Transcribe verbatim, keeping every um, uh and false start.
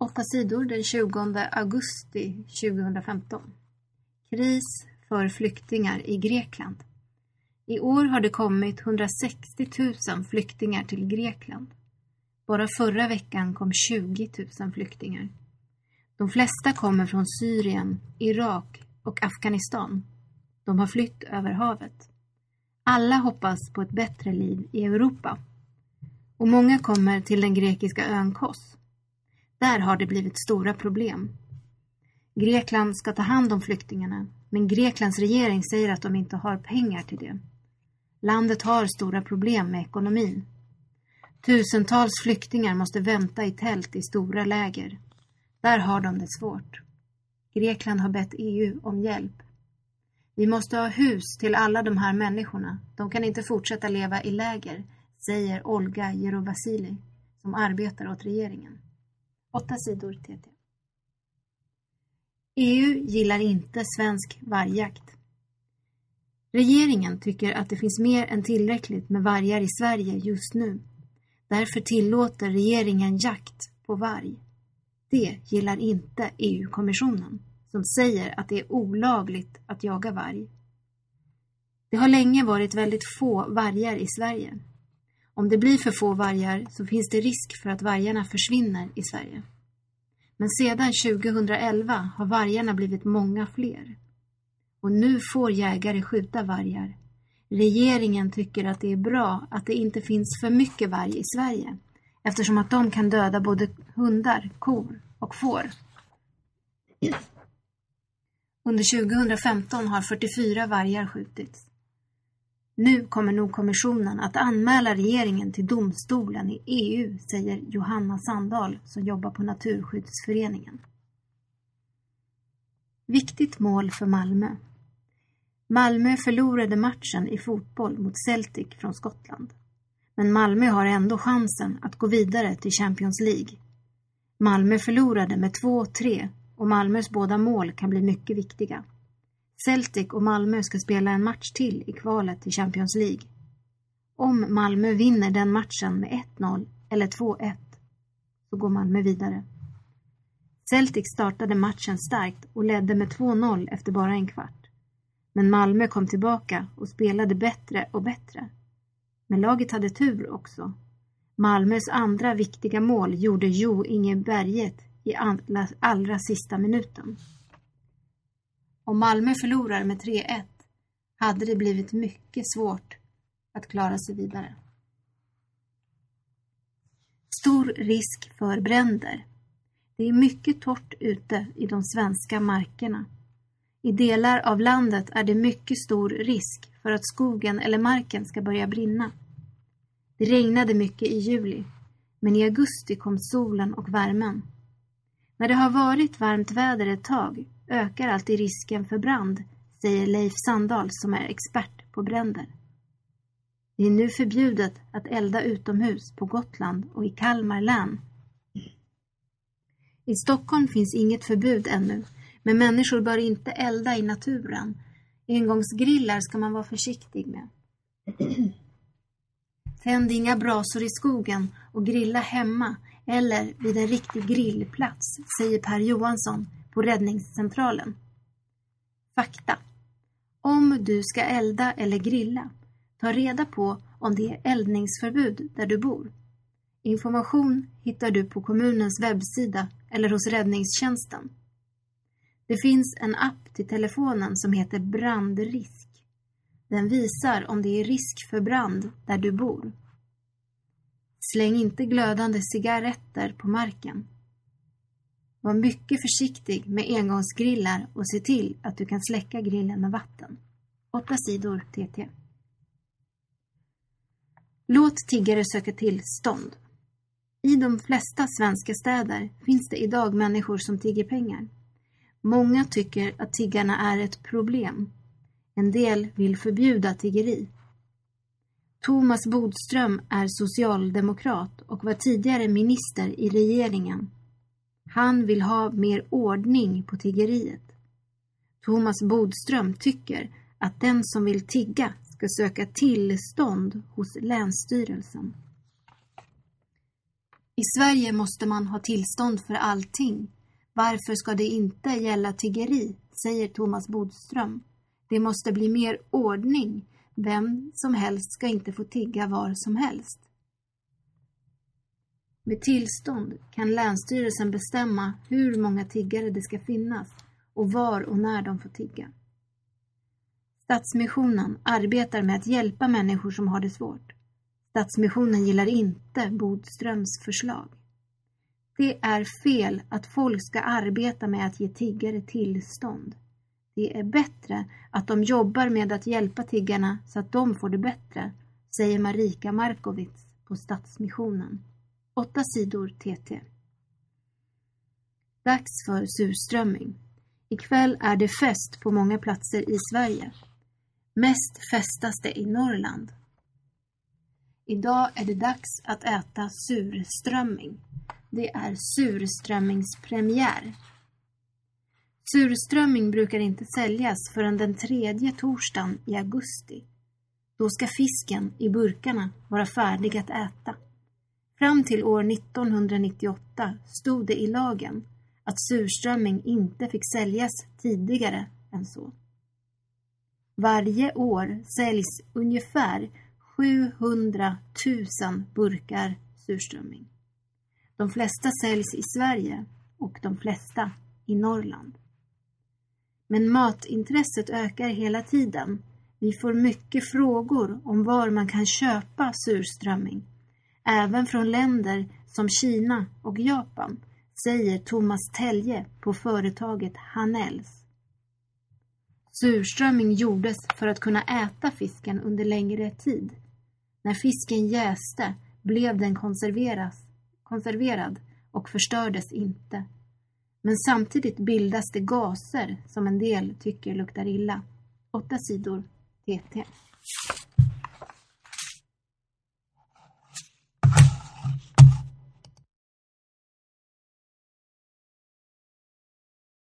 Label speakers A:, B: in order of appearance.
A: Åtta sidor den tjugonde augusti tjugohundrafemton. Kris för flyktingar i Grekland. I år har det kommit hundrasextio tusen flyktingar till Grekland. Bara förra veckan kom tjugo tusen flyktingar. De flesta kommer från Syrien, Irak och Afghanistan. De har flytt över havet. Alla hoppas på ett bättre liv i Europa. Och många kommer till den grekiska ön Kos. Där har det blivit stora problem. Grekland ska ta hand om flyktingarna, men Greklands regering säger att de inte har pengar till det. Landet har stora problem med ekonomin. Tusentals flyktingar måste vänta i tält i stora läger. Där har de det svårt. Grekland har bett E U om hjälp. Vi måste ha hus till alla de här människorna. De kan inte fortsätta leva i läger, säger Olga Gerovasili som arbetar åt regeringen. Åtta sidor T T. E U gillar inte svensk vargjakt. Regeringen tycker att det finns mer än tillräckligt med vargar i Sverige just nu. Därför tillåter regeringen jakt på varg. Det gillar inte E U-kommissionen som säger att det är olagligt att jaga varg. Det har länge varit väldigt få vargar i Sverige. Om det blir för få vargar så finns det risk för att vargarna försvinner i Sverige. Men sedan tjugohundraelva har vargarna blivit många fler. Och nu får jägare skjuta vargar. Regeringen tycker att det är bra att det inte finns för mycket varg i Sverige. Eftersom att de kan döda både hundar, kor och får. Under tjugohundrafemton har fyrtiofyra vargar skjutits. Nu kommer nog kommissionen att anmäla regeringen till domstolen i E U, säger Johanna Sandahl som jobbar på Naturskyddsföreningen. Viktigt mål för Malmö. Malmö förlorade matchen i fotboll mot Celtic från Skottland. Men Malmö har ändå chansen att gå vidare till Champions League. Malmö förlorade med två tre och Malmös båda mål kan bli mycket viktiga. Celtic och Malmö ska spela en match till i kvalet till Champions League. Om Malmö vinner den matchen med ett noll eller två ett så går Malmö vidare. Celtic startade matchen starkt och ledde med två noll efter bara en kvart. Men Malmö kom tillbaka och spelade bättre och bättre. Men laget hade tur också. Malmös andra viktiga mål gjorde Jo Inge Berget i allra, allra sista minuten. Om Malmö förlorar med tre ett hade det blivit mycket svårt att klara sig vidare. Stor risk för bränder. Det är mycket torrt ute i de svenska markerna. I delar av landet är det mycket stor risk för att skogen eller marken ska börja brinna. Det regnade mycket i juli, men i augusti kom solen och värmen. När det har varit varmt väder ett tag ökar alltid risken för brand, säger Leif Sandahl som är expert på bränder. Det är nu förbjudet att elda utomhus på Gotland och i Kalmar län. I Stockholm finns inget förbud ännu, men människor bör inte elda i naturen. Engångsgrillar ska man vara försiktig med. Tänd inga brasor i skogen och grilla hemma eller vid en riktig grillplats, säger Per Johansson på räddningscentralen. Fakta. Om du ska elda eller grilla, ta reda på om det är eldningsförbud där du bor. Information hittar du på kommunens webbsida eller hos räddningstjänsten. Det finns en app till telefonen som heter Brandrisk. Den visar om det är risk för brand där du bor. Släng inte glödande cigaretter på marken. Var mycket försiktig med engångsgrillar och se till att du kan släcka grillen med vatten. Åtta sidor T T. Låt tiggare söka tillstånd. I de flesta svenska städer finns det idag människor som tigger pengar. Många tycker att tiggarna är ett problem. En del vill förbjuda tiggeri. Thomas Bodström är socialdemokrat och var tidigare minister i regeringen. Han vill ha mer ordning på tiggeriet. Thomas Bodström tycker att den som vill tigga ska söka tillstånd hos Länsstyrelsen. I Sverige måste man ha tillstånd för allting. Varför ska det inte gälla tiggeri, säger Thomas Bodström. Det måste bli mer ordning. Vem som helst ska inte få tigga var som helst. Med tillstånd kan Länsstyrelsen bestämma hur många tiggare det ska finnas och var och när de får tigga. Stadsmissionen arbetar med att hjälpa människor som har det svårt. Stadsmissionen gillar inte Bodströms förslag. Det är fel att folk ska arbeta med att ge tiggare tillstånd. Det är bättre att de jobbar med att hjälpa tiggarna så att de får det bättre, säger Marika Markovits på Stadsmissionen. Åtta sidor T T. Dags för surströmming. Ikväll är det fest på många platser i Sverige. Mest festas det i Norrland. Idag är det dags att äta surströmming. Det är surströmmingspremiär. Surströmming brukar inte säljas förrän den tredje torsdagen i augusti. Då ska fisken i burkarna vara färdig att äta. Fram till år nittonhundranittioåtta stod det i lagen att surströmming inte fick säljas tidigare än så. Varje år säljs ungefär sjuhundratusen burkar surströmming. De flesta säljs i Sverige och de flesta i Norrland. Men matintresset ökar hela tiden. Vi får mycket frågor om var man kan köpa surströmming. Även från länder som Kina och Japan, säger Thomas Telje på företaget Hanells. Surströmming gjordes för att kunna äta fisken under längre tid. När fisken jäste blev den konserveras, konserverad och förstördes inte. Men samtidigt bildas det gaser som en del tycker luktar illa. Åtta sidor T T.